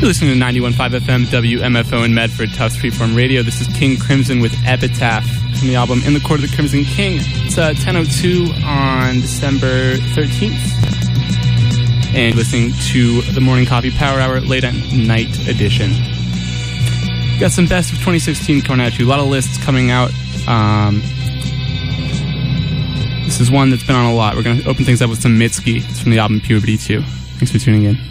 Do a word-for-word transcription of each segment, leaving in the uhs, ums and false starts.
listening to ninety-one point five F M W M F O in Medford, Tufts Freeform Radio. This is King Crimson with Epitaph from the album In the Court of the Crimson King. It's uh, ten oh two on December thirteenth. And listening to the Morning Coffee Power Hour Late at Night edition. Got some best of twenty sixteen coming at you. A lot of lists coming out. Um, this is one that's been on a lot. We're going to open things up with some Mitski. It's from the album Puberty two. Thanks for tuning in.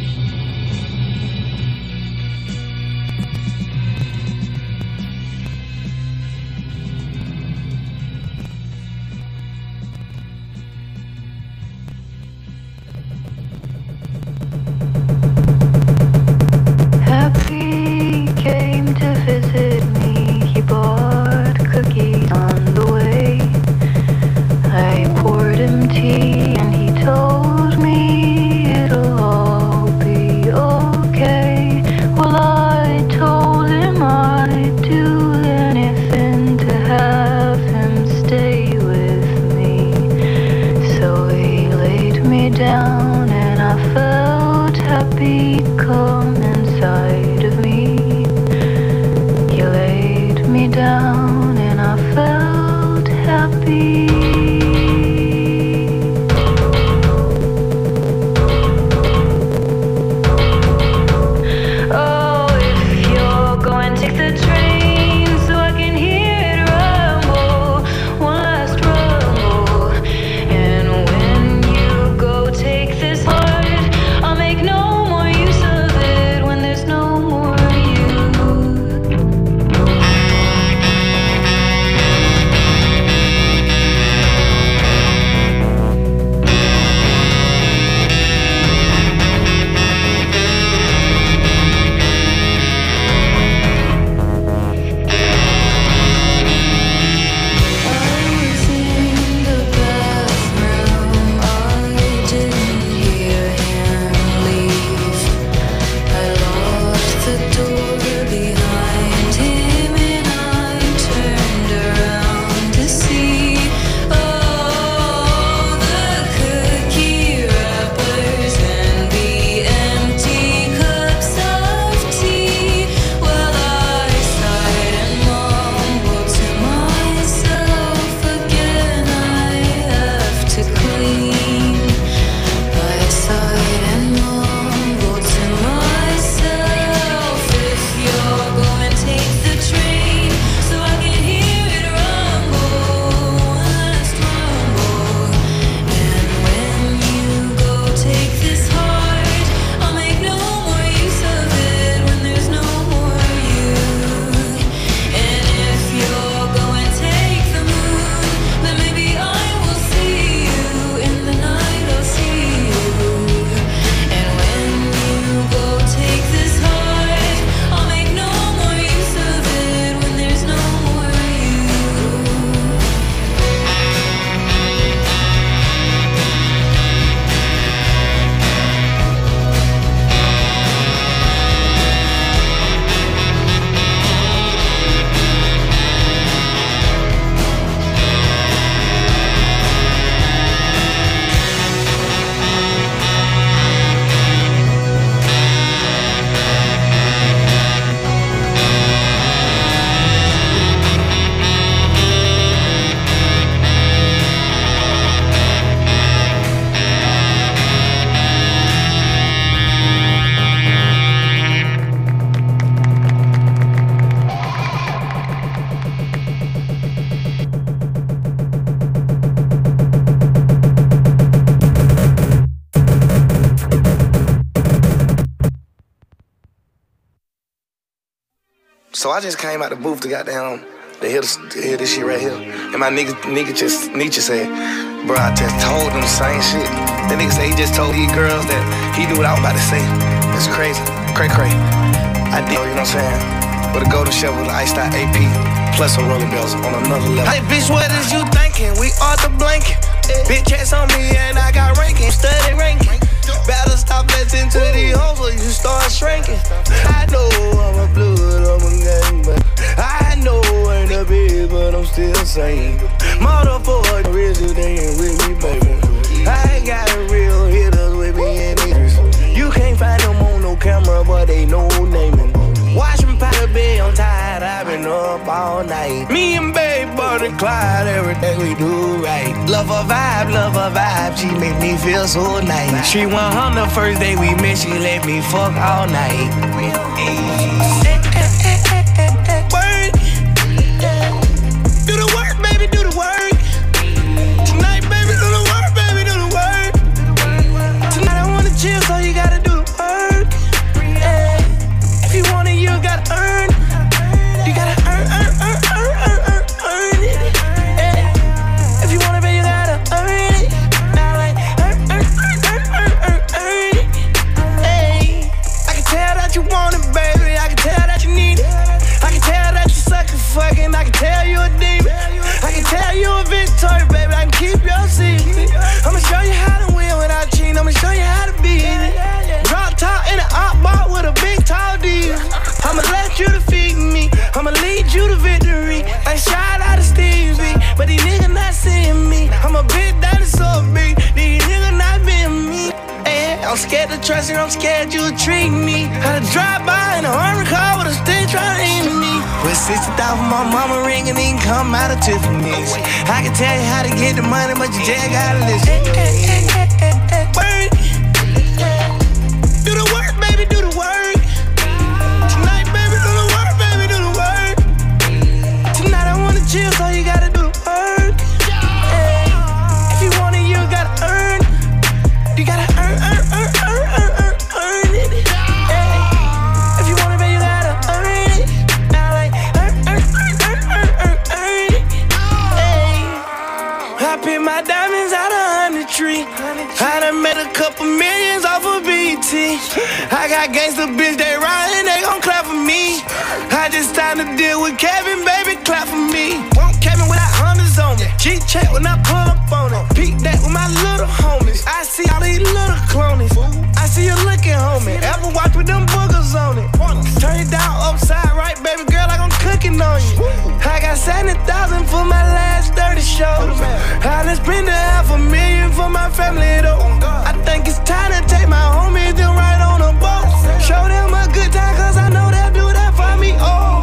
So I just came out the booth to goddamn to hear this, to hear this shit right here. And my nigga, nigga just, Nietzsche said, bro, I just told them the same shit. That nigga said he just told these girls that he knew what I was about to say. That's crazy. Cray cray. I did, you know what I'm saying? With a golden shovel, with an iced out A P, plus some roller bells on another level. Hey, bitch, what is you thinking? We are the blanket. Bitch, checks on me and I got ranking. Study ranking. Better stop listening to these hoes or you start shrinking. I know I'm a blood, I'm a gangbang. I know I ain't a bitch, but I'm still saying motherfucker, resident with me, baby. I ain't got a real hitters with me and Idris. You can't find them on no camera, but they know up all night. Me and babe Bonnie Clyde, everything we do right. Love her vibe, love her vibe, she make me feel so nice. She went on the first day we met, she let me fuck all night. Work. Do the work, baby, do the work. Tonight, baby, do the work, baby, do the work. Tonight I wanna chill, so you gotta do the work. Yeah. If you want it, you gotta earn. You gotta earn, earn, earn, earn, earn, earn, earn it. Yeah. If you want it, baby, you gotta earn it. Now like earn, earn, earn, earn, earn, earn, earn it. Hey, I can tell that you want it, baby. I can tell that you need it. I can tell that you suck at fucking. I can tell you a demon. I can tell you a victory, baby. I can keep your secret. I'ma show you how to win without cheating. I'ma show you how to beat it. Drop top in an op bar with a big tall deal. I'ma let you defeat me. I'ma lead you to victory. Like shout out to Steve B, but these niggas not seeing me. I'm a big dinosaur big. These niggas not being me. Hey, I'm scared to trust you. I'm scared you would treat me. Had to drive by in a armored car with a stick trying to aim me. With sixty thousand my mama ring and then come out of Tiffany's. I can tell you how to get the money, but you just gotta listen. Work. Do the work, baby, do the work. Tonight, baby, do the work, baby, do the work. Tonight I wanna chill, so you gotta do the work. Yeah. If you want it, you gotta earn. You gotta earn, earn, earn, earn, earn, earn, earn it. Yeah. If you want it, baby, you gotta earn it. Now like earn, earn, earn, earn, earn, earn, earn it. Hey. I pick my diamonds out of honey tree. I done made a couple millions off of B T. I got gangsta bitch, they riding, they gon' clap for me. I just signed a deal with Kevin, baby, clap for me. Want Kevin without hundreds on me. G-check when I pull up on it. Peek that with my little homies. I see all these little clonies. I see you looking, homie. Ever watch with them boogers on it? Turn it down upside right, baby girl, like I'm cooking on you. I got seventy thousand for my last thirty shows. I done spend a half a million for my family though. I think it's time to take my homies to ride on a boat. Show them a good time, cause I know they'll do that for me. Oh,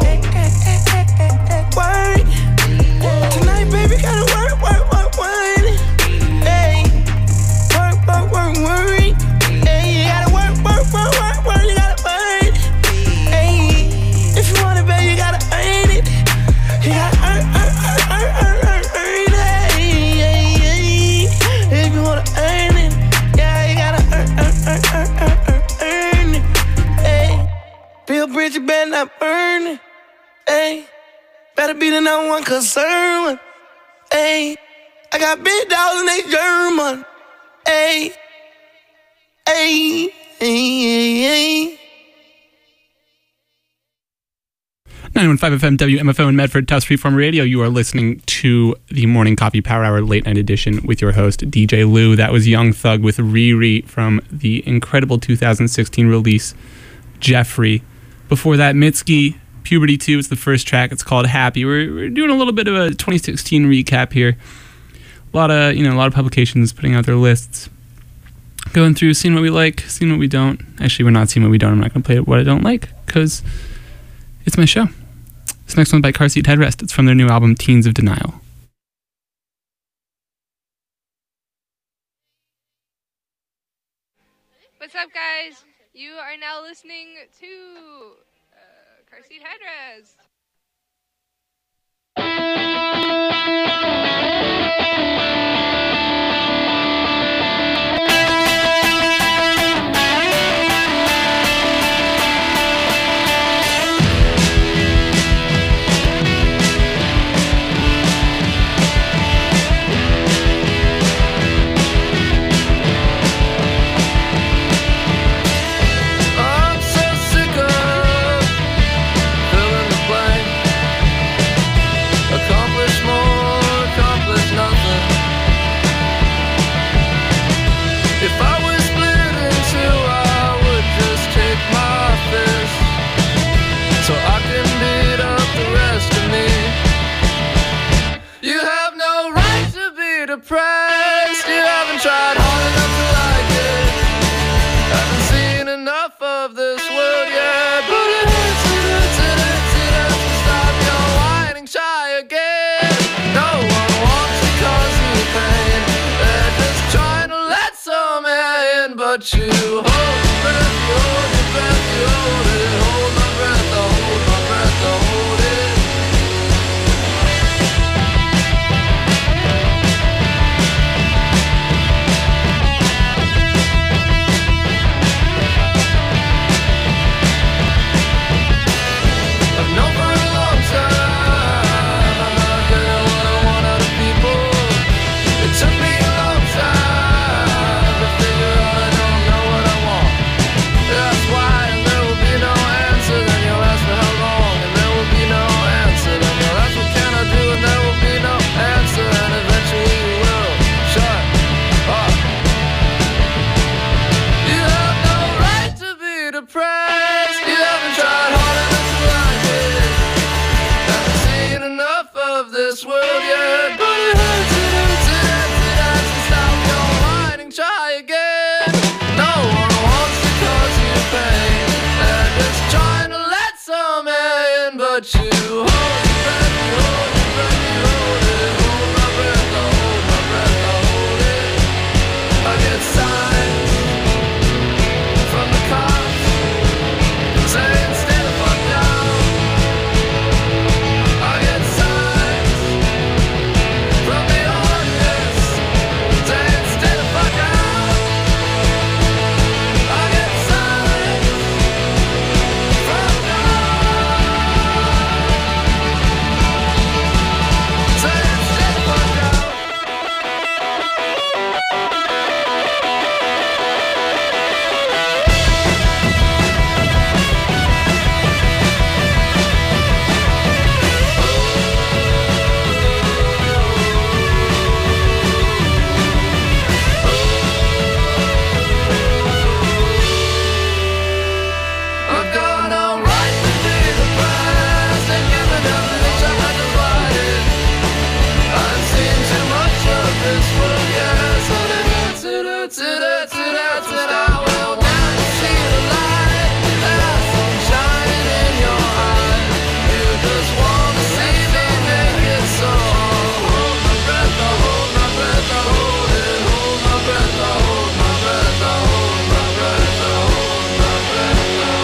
work. Tonight, baby, gotta work, work, work, work. Hey, work, work, work, work. Hey, you gotta work, work, work, work, work. You gotta work. Hey, if you want it, baby, you gotta earn it. You gotta earn, earn, earn, earn, earn, earn it. Hey, hey, hey. If you wanna earn it, yeah, you gotta earn, earn, earn, earn, earn, earn, earn it. Hey, Bill Bridges better not burn it. Hey, better be the number one concern. Hey, I got big dogs and they German. Hey, hey, hey, hey. ninety-one point five F M W M F O in Medford, Tufts Freeform Radio. You are listening to the Morning Coffee Power Hour Late Night Edition with your host, D J Lou. That was Young Thug with Riri from the incredible two thousand sixteen release, Jeffrey. Before that, Mitski, Puberty two. It's the first track. It's called Happy. We're, we're doing a little bit of a twenty sixteen recap here. A lot of, you know, a lot of publications putting out their lists. Going through, seeing what we like, seeing what we don't. Actually, we're not seeing what we don't. I'm not going to play what I don't like because it's my show. This next one's by Car Seat Headrest. It's from their new album, Teens of Denial. What's up, guys? You are now listening to uh, Car Seat Headrest. I'm so sick of filling the blanks. but you hold your breath, you hold your breath, you hold it. Hold my breath, I hold my breath, I hold it. I've known for a long time I'm not getting what I want out of people. It took me a long time to figure out I don't know what I want. That's why, and there will be no answer. Then you'll ask me how long, and there will be no answer. Then you'll ask what can I do, and there will be no answer. And eventually you will shut up. You have no right to be depressed. You haven't tried hard enough to like it. Haven't seen enough of this world yet. But it hurts, it hurts, it hurts, it hurts to stop your whining. Try again. No one wants to cause you pain. They're just trying to let some in. But you hold your breath, you hold your breath, you hold it. Hold my breath, I hold my breath, I hold it. I get signs from the cops saying stand the fuck down. I get signs from the audience saying stand the fuck down. I get signs from God saying stand the fuck down. I've got a right to be depressed and given everything I had to fight it. I've seen too much of this world, yes, and it hurts, it hurts, it hurts, it hurts, and I will never see the light. There's sunshine in your eyes. You just want to see me naked, so hold my breath, I hold my breath, I hold it. Hold my breath, I hold my breath, I hold my breath, I hold my breath, I hold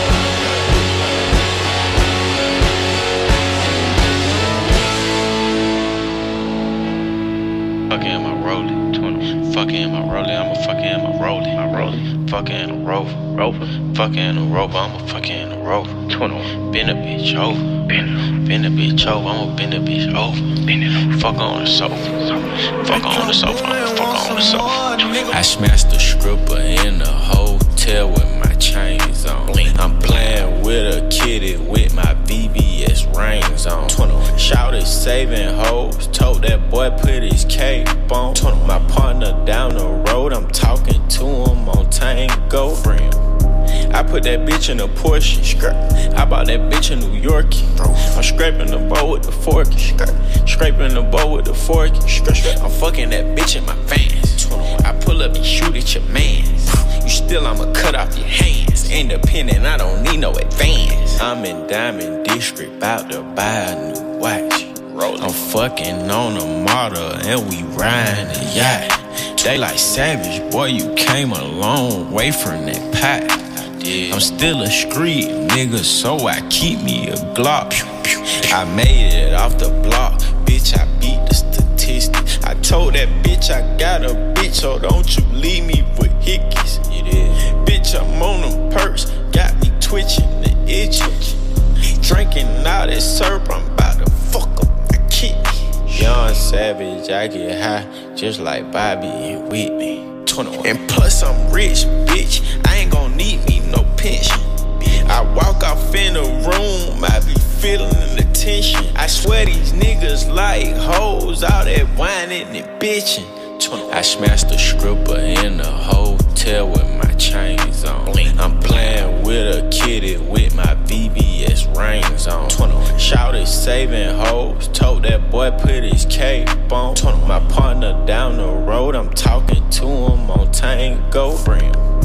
Fucking am I rolling? twenty. Fucking am I rolling? I'm a fucking am I rolling? I rolling. Fucking a rover. Rover. Fucking a rover. I'm a fucking a rover. twenty. Bend a bitch over. Bend. Bend a bitch over. I'm a bend a bitch over. Bend it. Fuck on the sofa. Fuck on the sofa. Fuck on the sofa. I smashed the stripper in the hotel with my chains on. I'm playing with a kitty with my V V S rings on. Shouted saving hoes, told that boy put his cape on. My partner down the road, I'm talking to him on Tango. I put that bitch in a Porsche. I bought that bitch in New York. I'm scraping the bowl with the fork. Scraping the bowl with the fork. I'm fucking that bitch in my Vans. I pull up and shoot at your mans. You still, I'ma cut off your hands. Independent, I don't need no advance. I'm in Diamond District, about to buy a new watch. I'm fucking on a model and we riding a yacht. They like savage, boy, you came a long way from that pot. I'm still a street nigga, so I keep me a Glock. I made it off the block, bitch, I beat the statistics. I told that bitch I got a bitch, so don't you leave me with hickeys. Bitch, I'm on them perks, got me twitching and itching. Drinking all that syrup, I'm about to fuck up my kidney. Young savage, I get high, just like Bobby and Whitney. And plus I'm rich, bitch, I ain't gon' need me no pension. I walk off in the room, I be feeling the tension. I swear these niggas like hoes, all that whining and bitching. I smashed the stripper in the hotel with my chains on. I'm playing with a kitty with my V V S rings on. Shouted saving hoes, told that boy put his cape on. My partner down the road, I'm talking to him on Tango.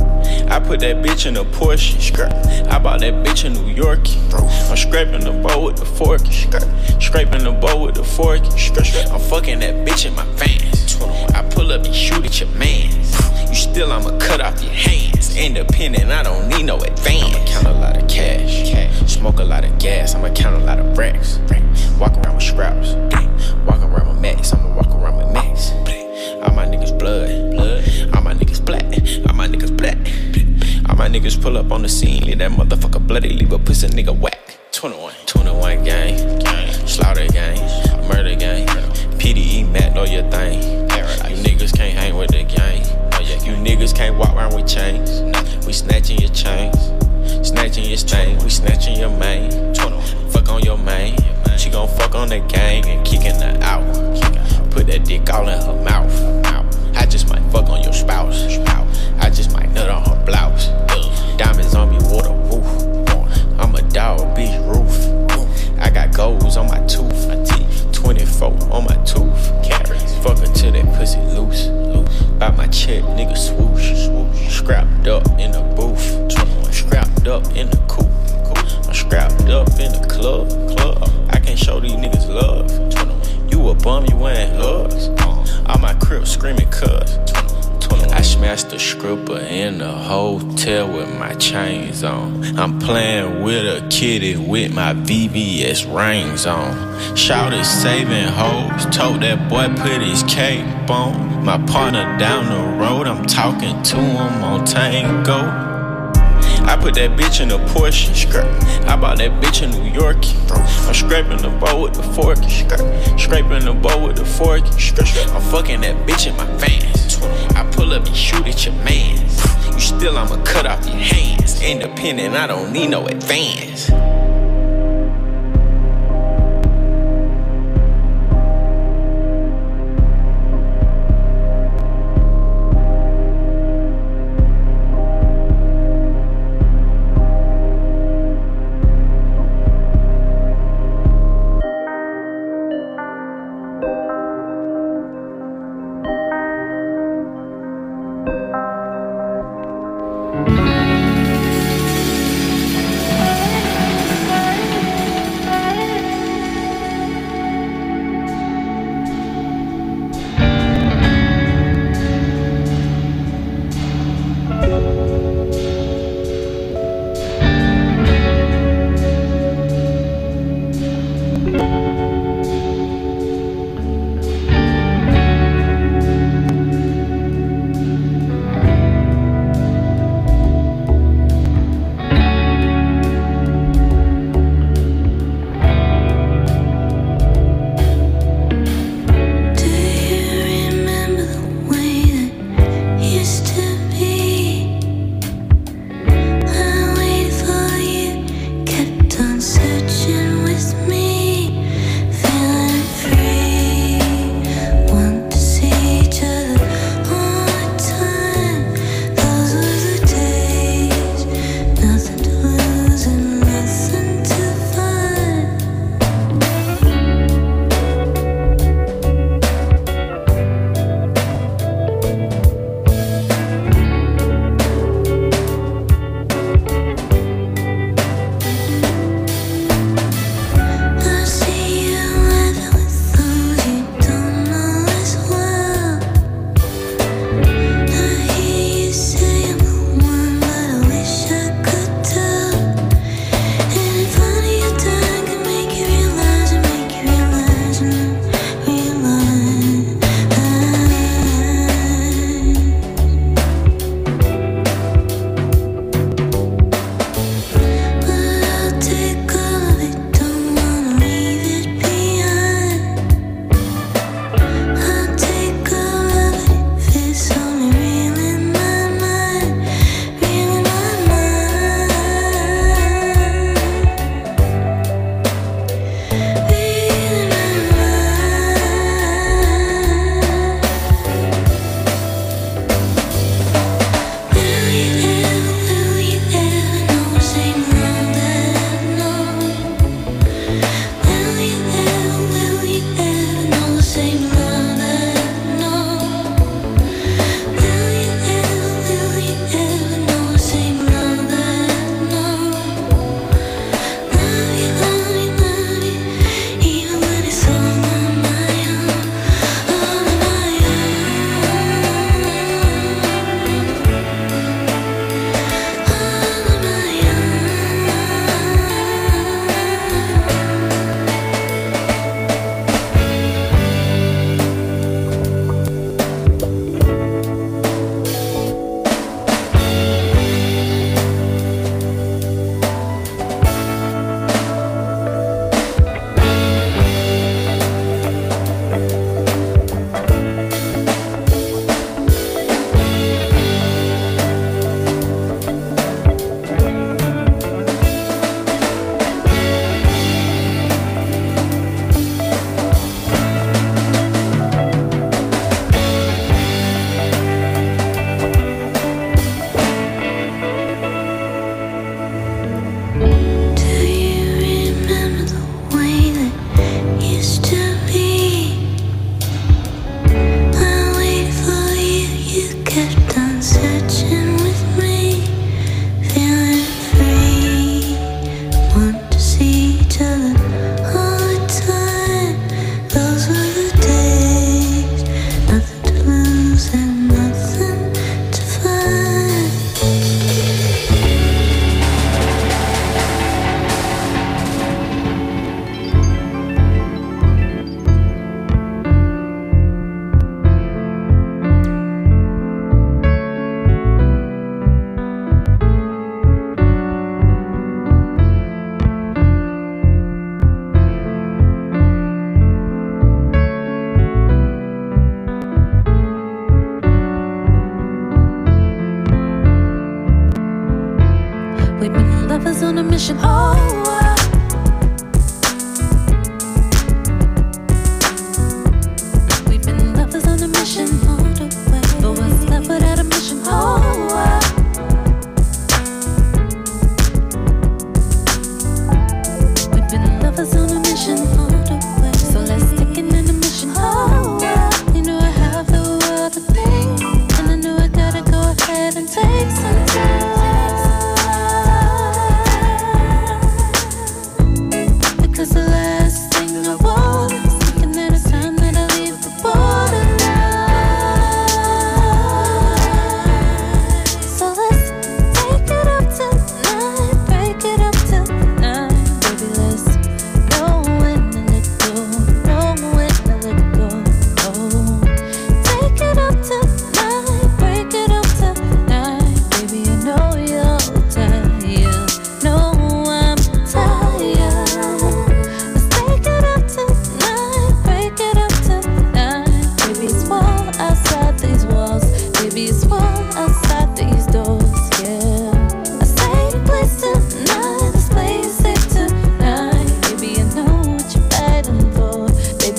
I put that bitch in a Porsche. I bought that bitch in New York. I'm scraping the bowl with the fork. Scraping the bowl with the fork. I'm fucking that bitch in my Vans. I pull up and shoot at your mans. You still, I'ma cut off your hands. Independent, I don't need no advance. I'ma count a lot of cash. Smoke a lot of gas. I'ma count a lot of racks. Walk around with scraps. Walk around with Max. I'ma walk around with Max. All my niggas blood. All my niggas black. All my niggas black. All my niggas pull up on the scene. Leave that motherfucker bloody. Leave a pussy nigga whack. twenty-one. twenty-one gang. Slaughter gang. Murder gang. P D E Mac, know your thing. You niggas can't hang with the gang. You niggas can't walk around with chains. We snatching your chains. Snatching your stain. We snatching your main. Fuck on your main. She gon' fuck on the gang and kicking her out. Put that dick all in her mouth. I just might fuck on your spouse. I just might nut on her blouse. Diamonds on me, water roof. I'm a dog, bitch roof. I got goals on my tooth. twenty-four on my tooth. Fuck her till that pussy loose. By my check, nigga swoosh. Scrapped up in the booth. Scrapped up in the coupe. I'm scrapped up in the club. Club. I can't show these niggas love. You a bum, you wearing Uggs. All my crips screaming cuz. I smashed the stripper in the hotel with my chains on. I'm playing with a kitty with my V V S rings on. Shouted saving hoes, told that boy put his cape on. My partner down the road, I'm talking to him on Tango. I put that bitch in a Porsche. I bought that bitch in New York. I'm scraping the bowl with the fork. Scraping the bowl with the fork. I'm fucking that bitch in my Vans. I pull up and shoot at your mans. You still, I'ma cut off your hands. Independent, I don't need no advance.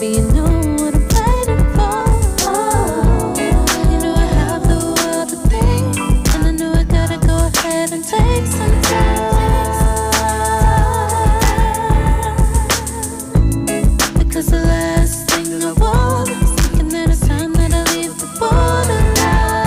Baby, you know what I'm fighting for. Oh, you know I have the world to think, and I know I gotta go ahead and take some time. Because the last thing I want is thinking that it's time that I leave the borderline.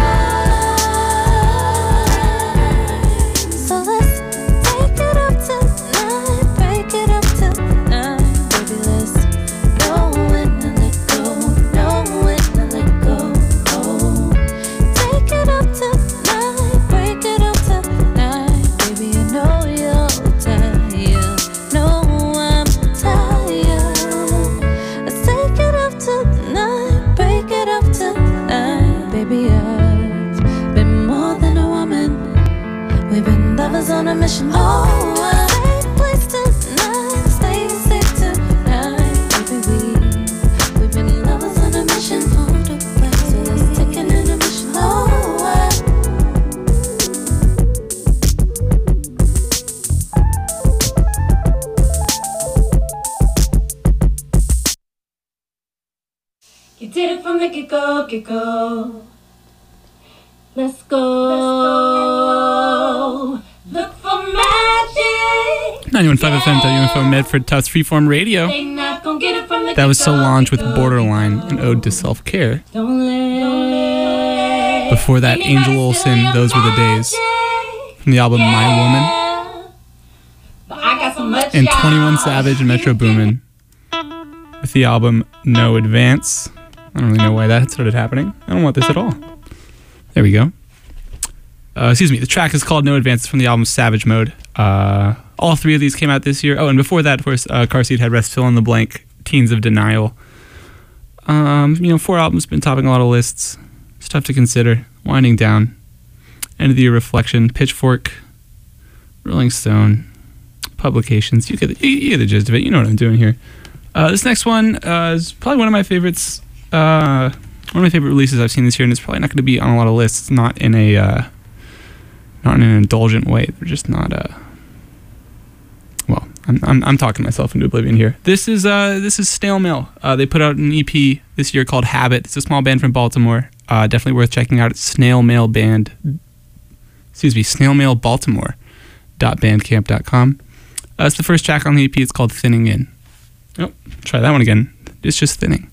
So let's take it up tonight, break it up tonight. Baby, let's know when to let go, know when to let go. Oh, take it up tonight, break it up tonight. Baby, I know you're tired, know I'm tired. Let's take it up tonight, break it up tonight. Baby, I've been more than a woman. We've been lovers on a mission. Oh, a safe place tonight, stay safe tonight. Baby, we we've been lovers on a mission. Hold up, so let's take an intermission. Oh, I You did it from the get-go, get-go. Let's go. Look for magic. ninety-one point five F M, W F O Medford, Tufts Freeform Radio. They not gonna get it from the That was get-go, Solange with get-go, Borderline, get-go. an ode to self-care. Don't let Before that, anybody Angel steal Olsen, your Those Were the Days, magic. from the album My Woman, Yeah. But I got so much, and y'all. twenty-one Savage and Metro Boomin with the album No Advance. I don't really know why that started happening. I don't want this at all. There we go. Uh, excuse me. The track is called No Advance. It's from the album Savage Mode. Uh, all three of these came out this year. Oh, and before that, of course, uh, Car Seat had Rest Fill in the Blank, Teens of Denial. Um, you know, four albums been topping a lot of lists. It's tough to consider. Winding down. End of the year reflection. Pitchfork. Rolling Stone. Publications. You get the, you, you get the gist of it. You know what I'm doing here. Uh, this next one uh, is probably one of my favorites. Uh, one of my favorite releases I've seen this year, and it's probably not going to be on a lot of lists. Not in a, uh, not in an indulgent way. They're just not. Uh, well, I'm, I'm I'm talking myself into oblivion here. This is uh this is Snail Mail. Uh, they put out an E P this year called Habit. It's a small band from Baltimore. Uh, definitely worth checking out. It's Snail Mail Band. Excuse me, Snail Mail Baltimore. Dot bandcamp dot com. Uh, it's the first track on the E P. It's called Thinning In. Oh, try that one again. It's just thinning.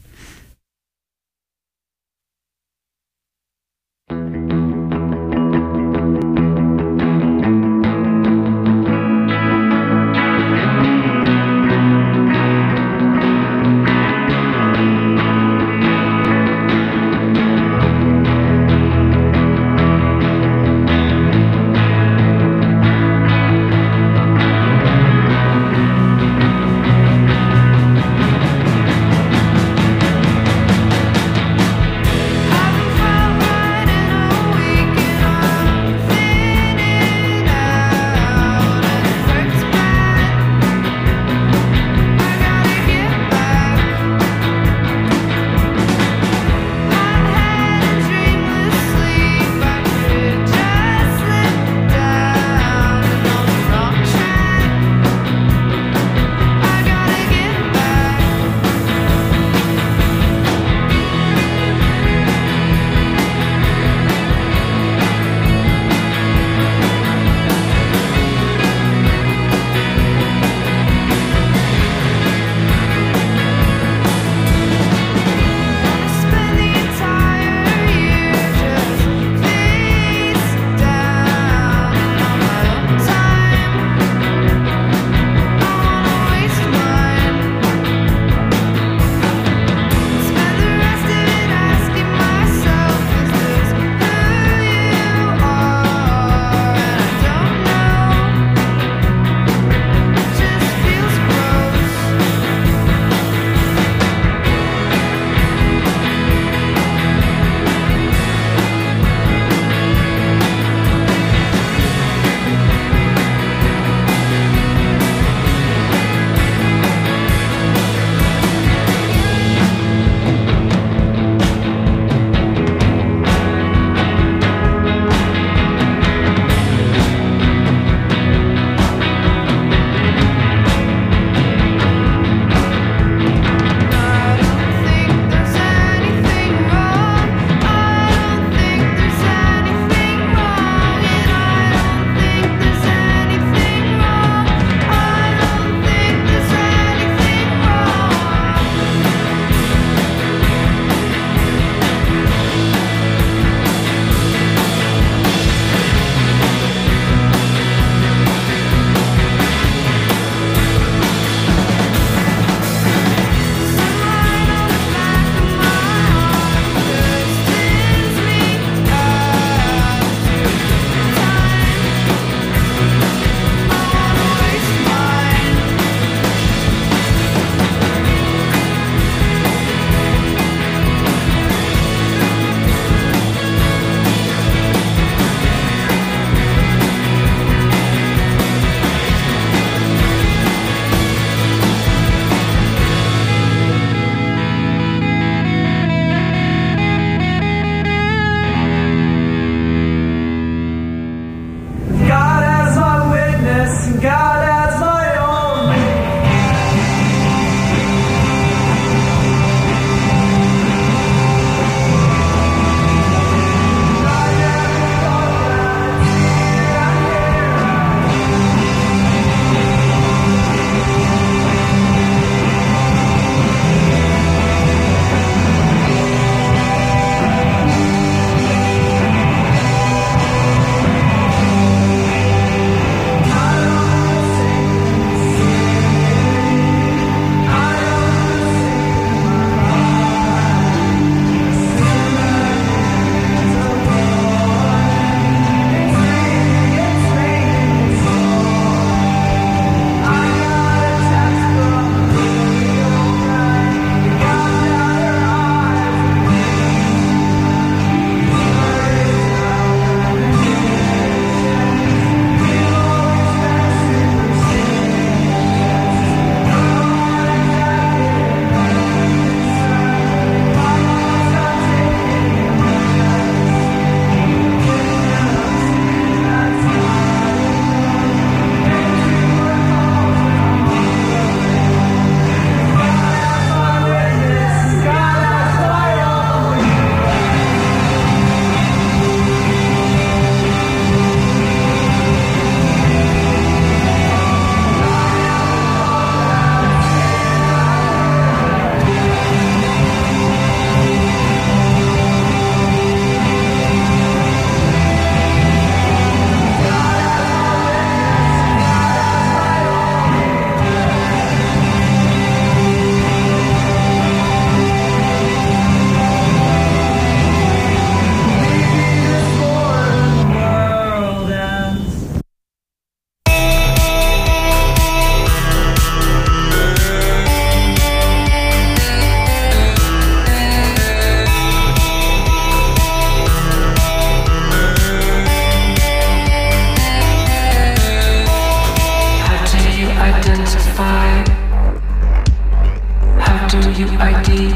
do you I D?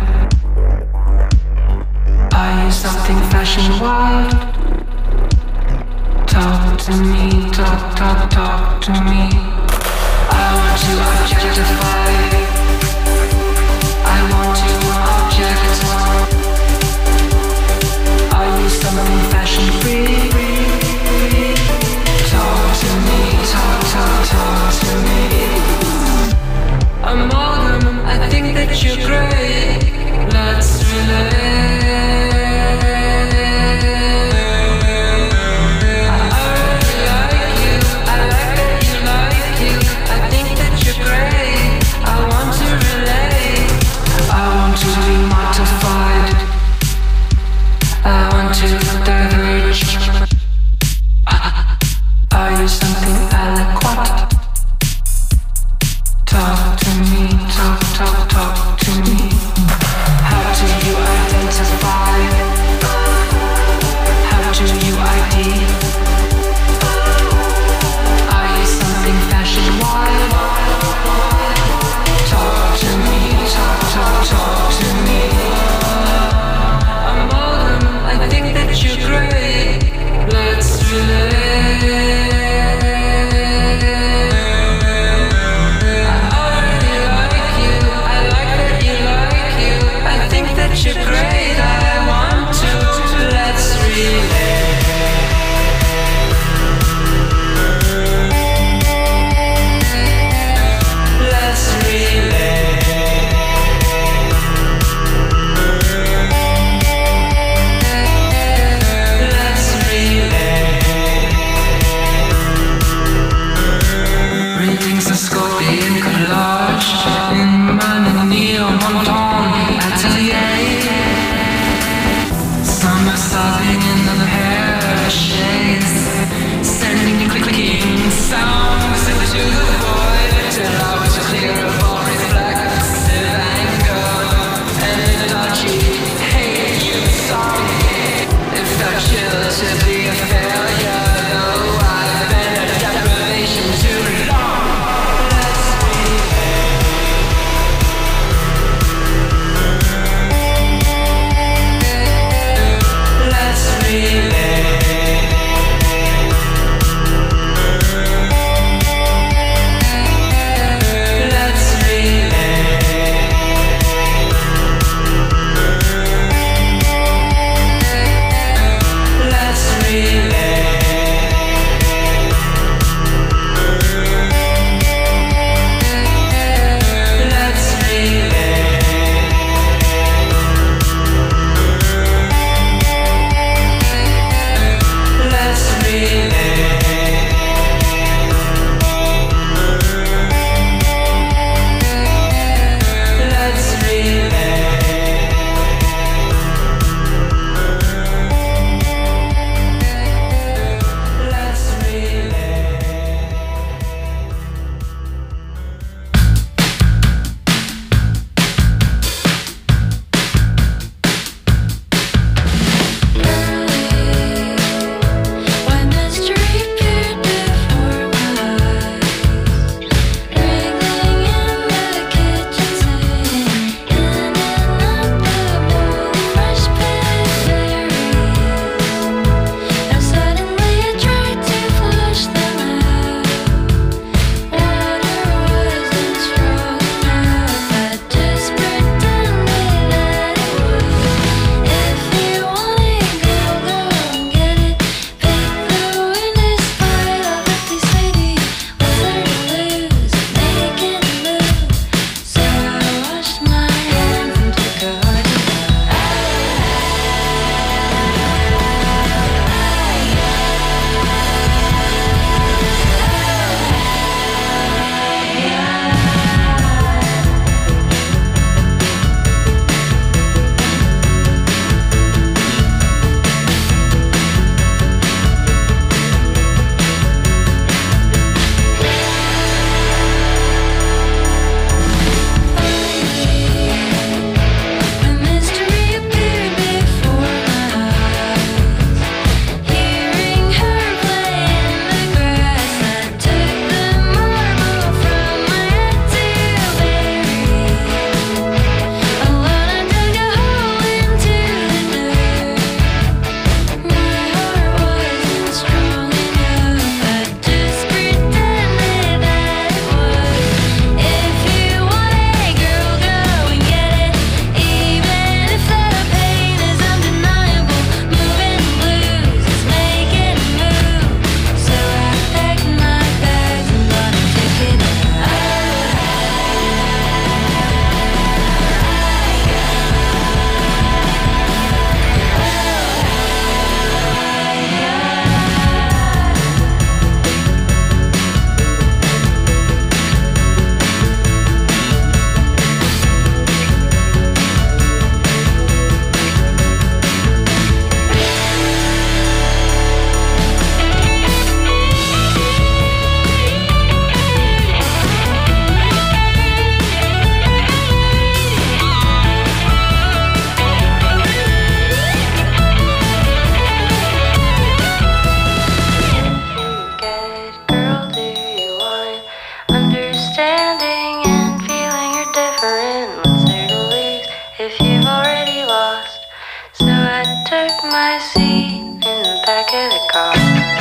Are you something fashion wild? Talk to me, talk, talk, talk to me. I want to objectify. I want to object. Are you something fashion free? Talk to me, talk, talk, talk to me. Amalgam, I think that you're great. Let's relate. I want to diverge. Are you something eloquent? Talk to me, talk, talk, talk to me. How do you identify? How do you I D? Are you something fashion wild? Talk to me, talk, talk, talk to me. I think that you're great. Let's relate. I already like you. I like that you like you. I think that you're great. I want to. Let's relate. Let's relate. Scorpion collage in my neo-monton atelier. Summer sobbing in the hair shades, sending clicking sounds into the void till I was clear of all reflexive anger and a dodgy hate you song. It felt chill to be a failure, though I've been a deprivation too long. take my seat in the back of the car.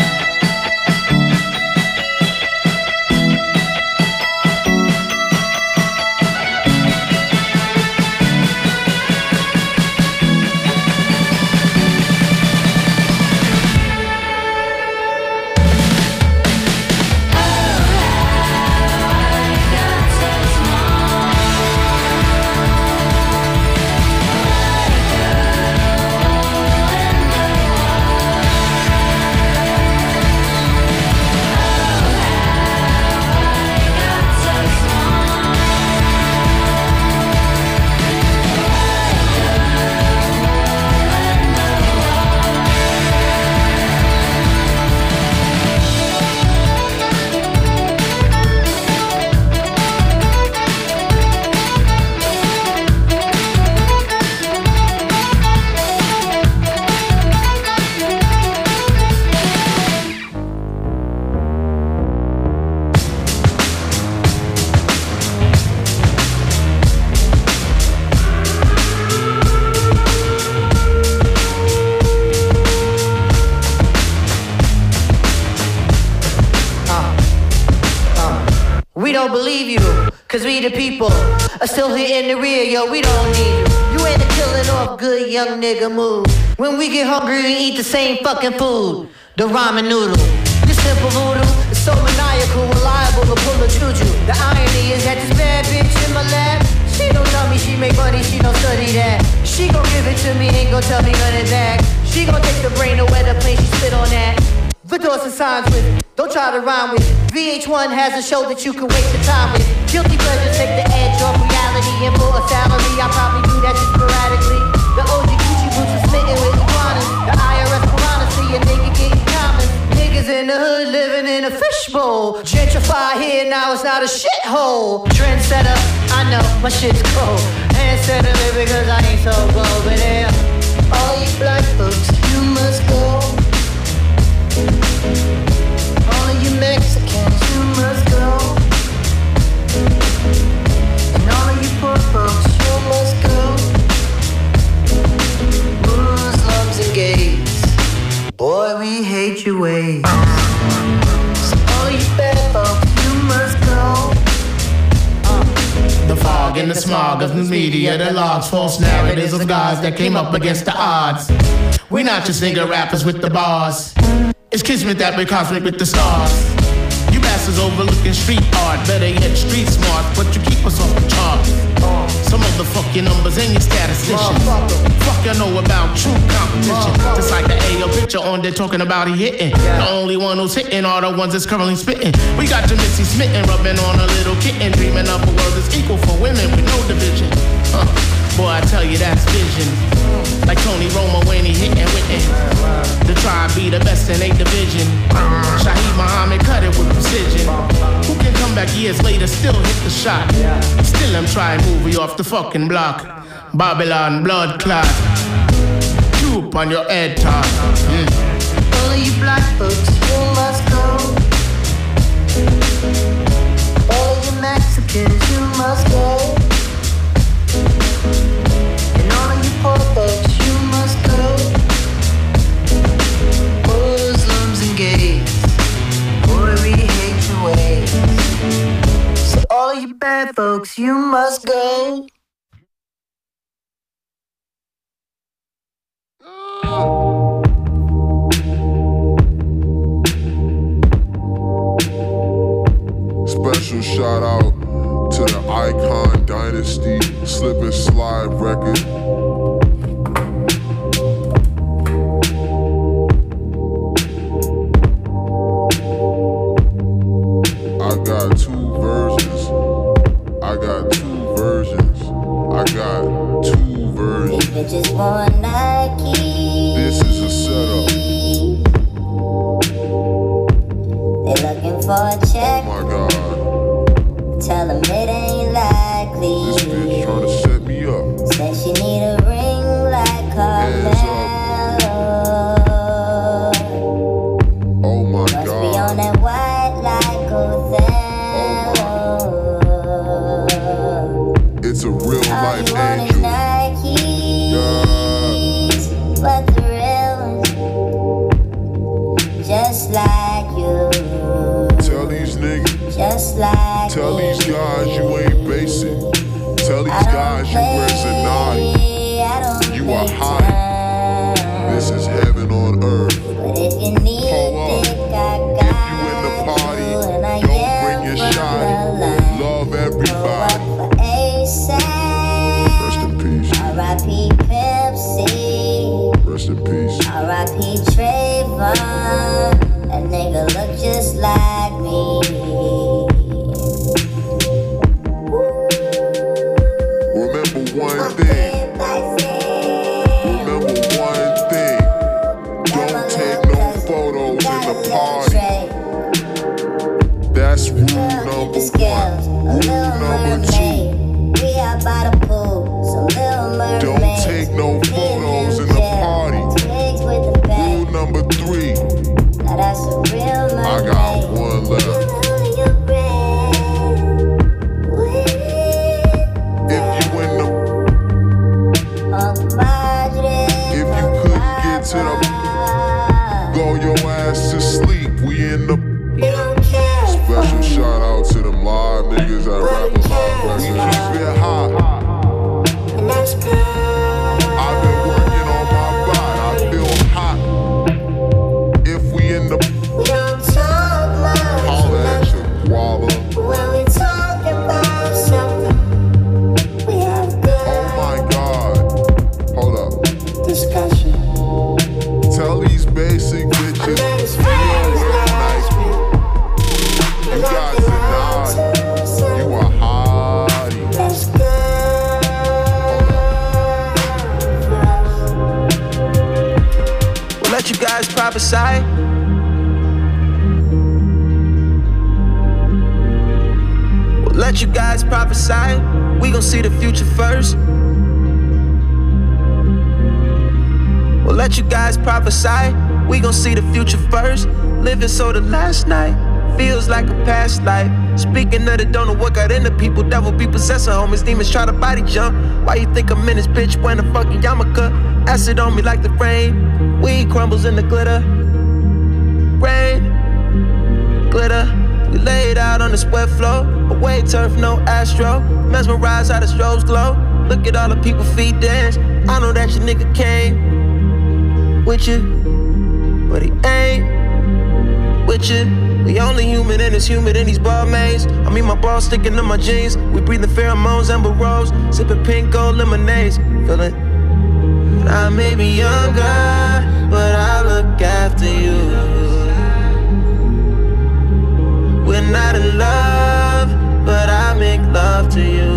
We don't believe you, cause we the people are still here in the rear, yo, we don't need you. You ain't a killing off good young nigga move. When we get hungry, we eat the same fucking food, the ramen noodle. This simple voodoo is so maniacal and liable to pull a juju. The irony is that this bad bitch in my lap, she don't tell me she make money, she don't study that. She gon' give it to me, ain't gon' tell me none of that. She gon' take the brain away the plane, she spit on that. The doors and signs with, don't try to rhyme with. V H one has a show that you can waste your time with. Guilty pleasures take the edge off reality. And for a salary, I probably do that just sporadically. The O G Gucci boots are smitten with iguanas. The I R S piranha see a nigga getting common. Niggas in the hood living in a fishbowl. Gentrify here, now it's not a shithole. Trendsetter, I know, my shit's cold. Handsetter, because I ain't so cold. But yeah, all you black folks, you must go. All of you Mexicans, you must go. And all of you poor folks, you must go. Muslims and gays, boy, we hate your ways. So all of you bad folks, you must go. The fog and the smog of news media, the logs, false narratives of gods that came up against the odds. We not just nigga rappers with the bars. It's kismet that we're cosmic with the stars. You bastards overlooking street art, better yet street smart, but you keep us off the charts. Some of the fuck your numbers and your statisticians. Fuck you know about true competition. Just like the A O picture on there talking about he hitting. The only one who's hitting are the ones that's currently spitting. We got your Missy smitten, rubbing on a little kitten, dreaming up a world that's equal for women with no division. Huh. Boy, I tell you that's vision. Like Tony Romo when he hitting wittin'. The tribe be the best in a division. Shaheed Muhammad cut it with precision. Who can come back years later, still hit the shot? Still I'm trying to move you off the fucking block. Babylon blood clot. Troop on your head top. Mm. All of you black folks, you must go. All of you Mexicans, you must go. And all of you poor folks, you must go. Muslims and gays, boy, we hate your ways. So all of you bad folks, you must go. Special shout out to the Icon Dynasty Slip and Slide record. I got two versions. I got two versions. I got two versions. These bitches want Nike. This is a setup. They looking for a check. Oh my God. Tell them it ain't likely. This bitch trying to set me up. Said she need a ring like Carmelo. Oh my Must God. be on that white like Othello. It's a real All life you want is angel. Nike. Yeah. skies, you wear Zanati. You are high. This is heaven on earth. Pull up. If you in the party, don't bring your shotty. Love everybody. Rest in peace. R I P Pepsi. Rest in peace. R I P Trayvon. That nigga look just like me. Remember one thing. Remember one thing. Don't take no photos in the party. That's rule number one. Rule number two. We out by the pool. Some little mermaid. Don't take no photos in the party. Rule number three. Now that's a real mermaid. I got one left. If you in the, if you couldn't get to the, go your ass to sleep. We in the. Special shout out to them live niggas that rap a lot. Keep it hot. I've been working on my body. I feel hot. If we in the, holla at your guava. Oh my God. Hold up. Discussion. Tell these basic bitches we don't wear Nike. You got Zanati. You a hottie. We'll let you guys prophesy. We'll let you guys prophesy. We gon' see the future first. We'll let you guys prophesy. We gon' see the future first. Living so the last night feels like a past life. Speaking of the don't know what got into people. Devil be possessing homies. Demons try to body jump. Why you think I'm in this bitch wearing a fucking yarmulke? Acid on me like the rain. Weed crumbles in the glitter. Rain, glitter. We laid out on the sweat floor. Away turf, no astro. Mesmerized how the strobes glow. Look at all the people feet dance. I know that your nigga came with you, but he ain't with you. We only human and it's humid in these Balmains. I mean my balls sticking to my jeans. We breathing pheromones, amber rose. Sipping pink gold lemonades. Feel it? I may be younger, but I look after you. We're not in love, but I make love to you.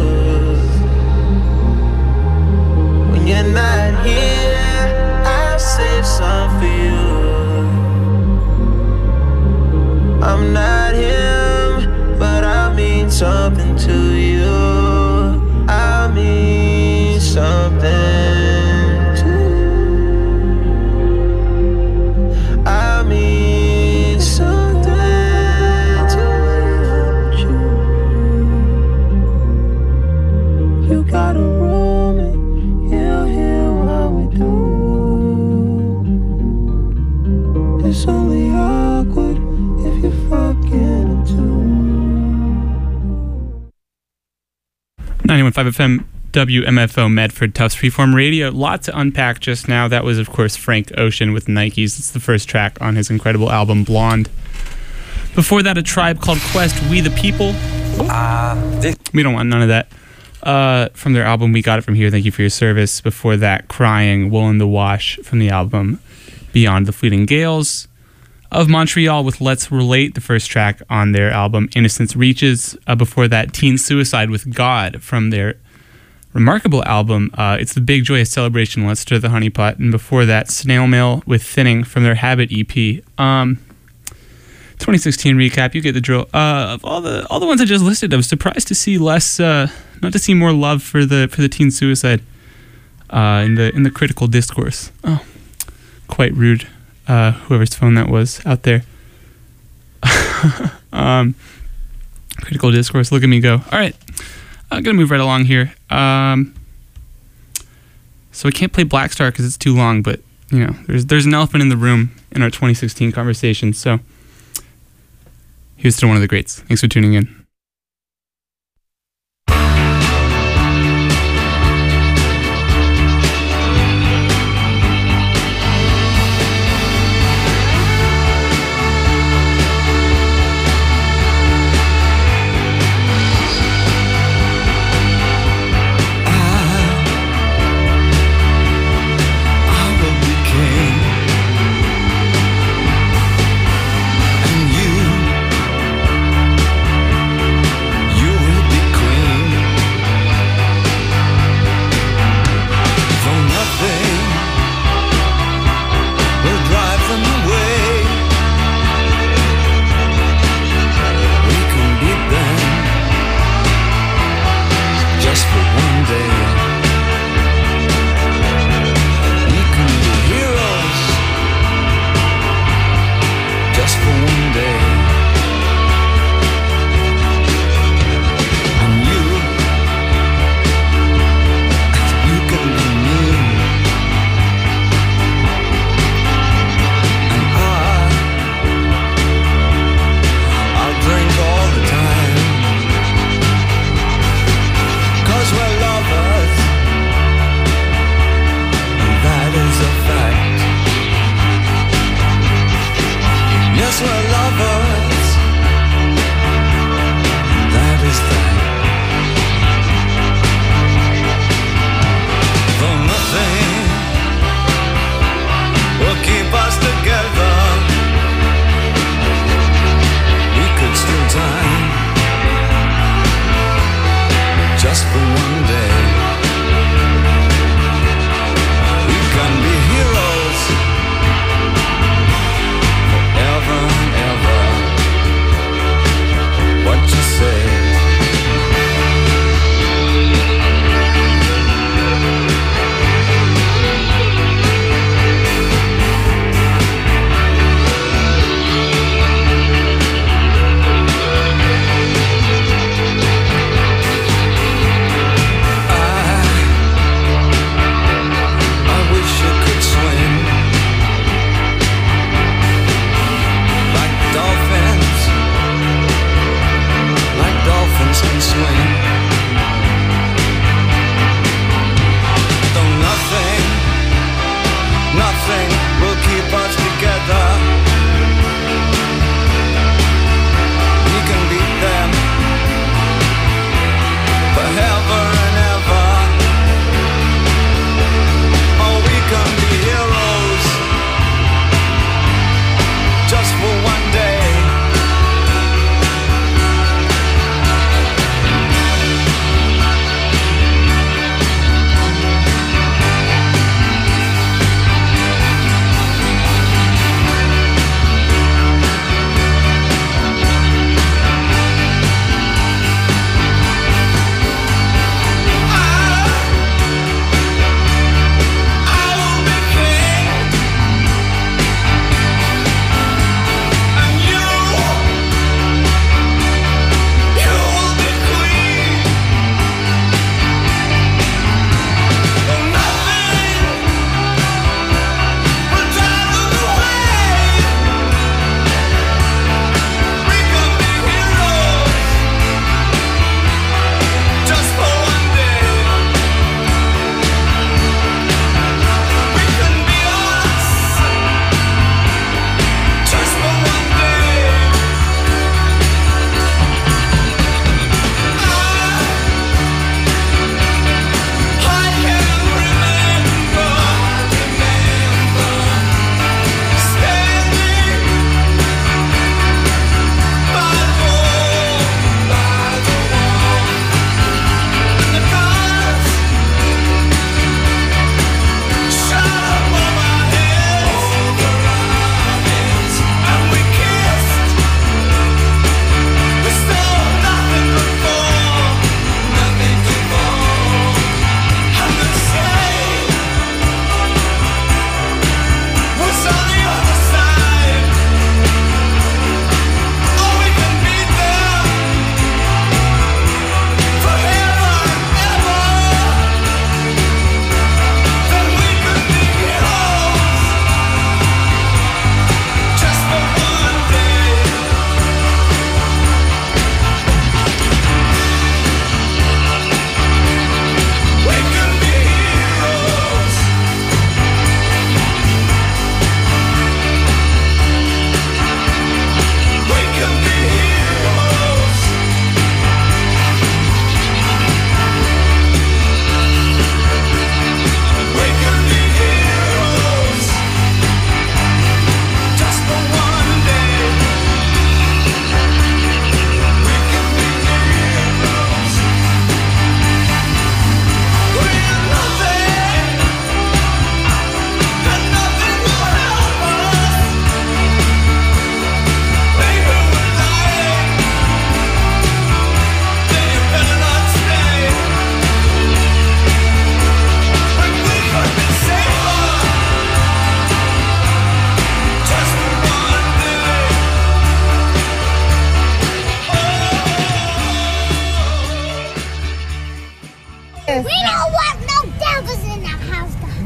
When you're not here, I'll save some for you. I'm not him, but I mean something to you. I mean something to you. I mean something to you. You gotta roll me, he'll hear what we do. It's only awkward if you're fucking too. ninety-one point five F M W M F O Medford Tufts Freeform Radio. Lot to unpack just now. That was, of course, Frank Ocean with Nikes. It's the first track on his incredible album, Blonde. Before that, A Tribe Called Quest, We the People. Uh, we don't want none of that. Uh, from their album, We Got It From Here, Thank You For Your Service. Before that, Crying, Wool in the Wash from the album, Beyond the Fleeting Gales. Of Montreal with Let's Relate, the first track on their album, Innocence Reaches. Uh, before that, Teen Suicide with God from their remarkable album, uh, It's the Big Joyous Celebration, Let's Stir the Honey Pot. And before that, Snail Mail with Thinning from their Habit E P. Um, twenty sixteen recap, you get the drill. Uh, of all the all the ones I just listed, I was surprised to see less, uh, not to see more love for the for the Teen Suicide uh, in the in the critical discourse. Oh, quite rude. Uh, whoever's phone that was out there. um, critical discourse, look at me go. All right, I'm going to move right along here. Um, so I can't play Black Star because it's too long, but, you know, there's there's an elephant in the room in our twenty sixteen conversation. So here's to one of the greats. Thanks for tuning in.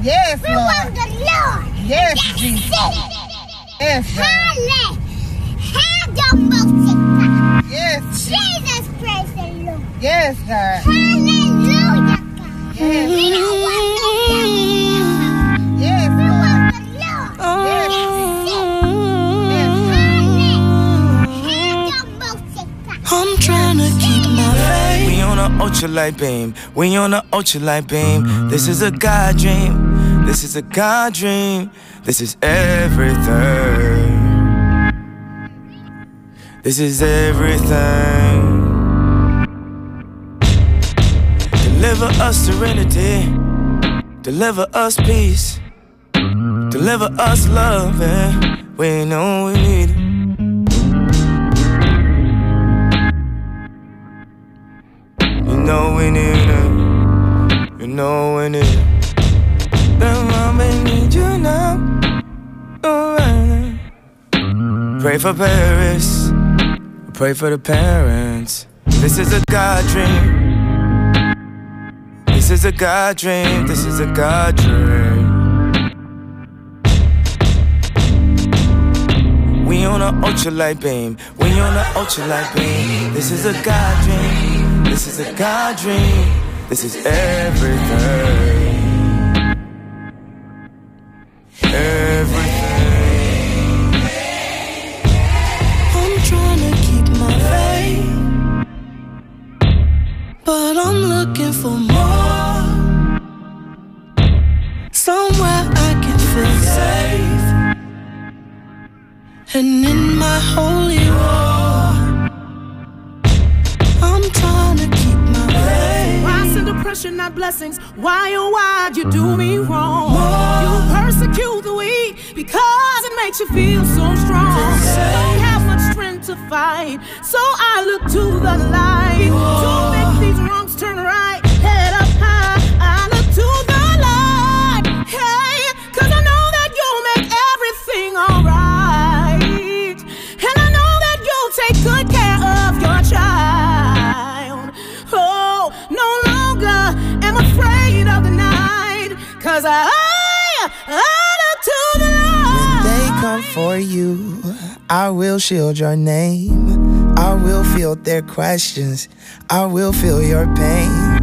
Yes, We Lord. want the Lord. Yes, That's Jesus. it. Yes, God. Halle- Have your most Yes. Jesus, praise the Lord. Yes, God. Hallelujah, God. Yes. We don't want no devil. Yes, We Lord. want the Lord. Yes, I'm trying to keep my faith. We on a ultralight beam. We on a ultralight beam. This is a God dream. This is a God dream. This is everything. This is everything. Deliver us serenity. Deliver us peace. Deliver us love. And we know we need it. You know we need it. You know we need it. Then mama need you now. Alright. Pray for Paris. Pray for the parents. This is a God dream. This is a God dream. This is a God dream. We on an ultralight beam. We on an ultralight beam. This is a God dream. This is a God dream. This is everything. Everything. I'm trying to keep my faith, but I'm looking for more. Somewhere I can feel safe, and in my holy war, I'm trying to keep my faith. Why send oppression, not blessings? Why, oh why you do me wrong? You persecute the weak because it makes you feel so strong. Don't have much strength to fight, so I look to the light to make these wrongs turn right. Head up high, I look to the light. Hey, 'cause I know that you'll make everything alright, and I know that you'll take good care of your child. Oh, no longer am afraid of the night, 'cause I, I look to the light. When they come for you, I will shield your name. I will field their questions. I will feel your pain.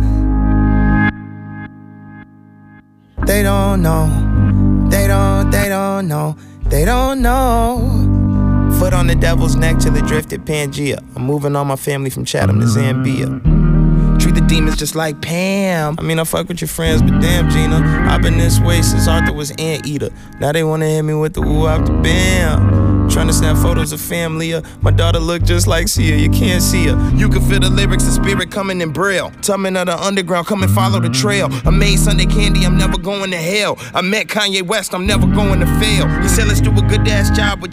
They don't know. They don't, they don't know. They don't know. Foot on the devil's neck till it drifted Pangea. I'm moving all my family from Chatham to Zambia. Treat the demons just like Pam. I mean, I fuck with your friends, but damn, Gina, I've been this way since Arthur was Anteater. Now they wanna hit me with the woo out the bam. Trying to snap photos of family. My daughter look just like Sia, you can't see her. You can feel the lyrics, the spirit coming in braille. Tumbling of the underground, come and follow the trail. I made Sunday candy, I'm never going to hell. I met Kanye West, I'm never going to fail. He said let's do a good ass job with